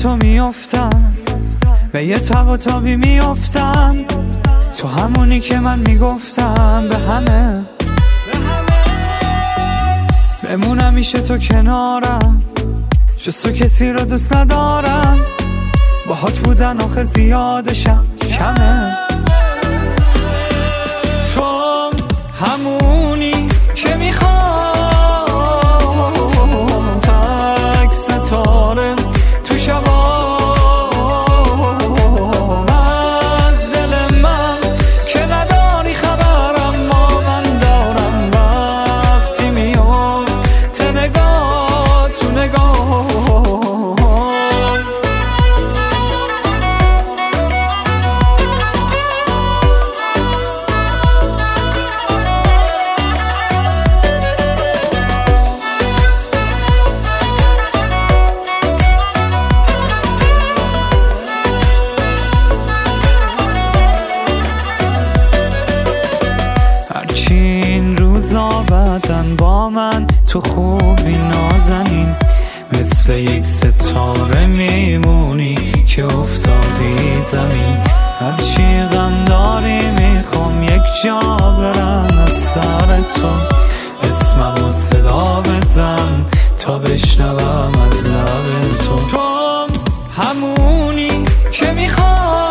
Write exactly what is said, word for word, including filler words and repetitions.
تو میافتم، به یه تب و تابی میافتم، تو همونی که من میگفتم به همه بمونم میشه تو کنارم، جز تو کسی رو دوست ندارم، باهات بودن آخه زیادشم کمه. تو همونی که میخوام، تک ستاره تو شبام، از دل من که نداری خبر، اما من دارم وقتی میفته نگاه تو نگاه. این روزا بعدن با من تو خوبی نازنین، مثل یک ستاره میمونی که افتادی زمین. هرچی غم داری میخوام یک جا برم از سر تو، اسمم و صدا بزن تا بشنوم از لب تو. تو همونی که میخوام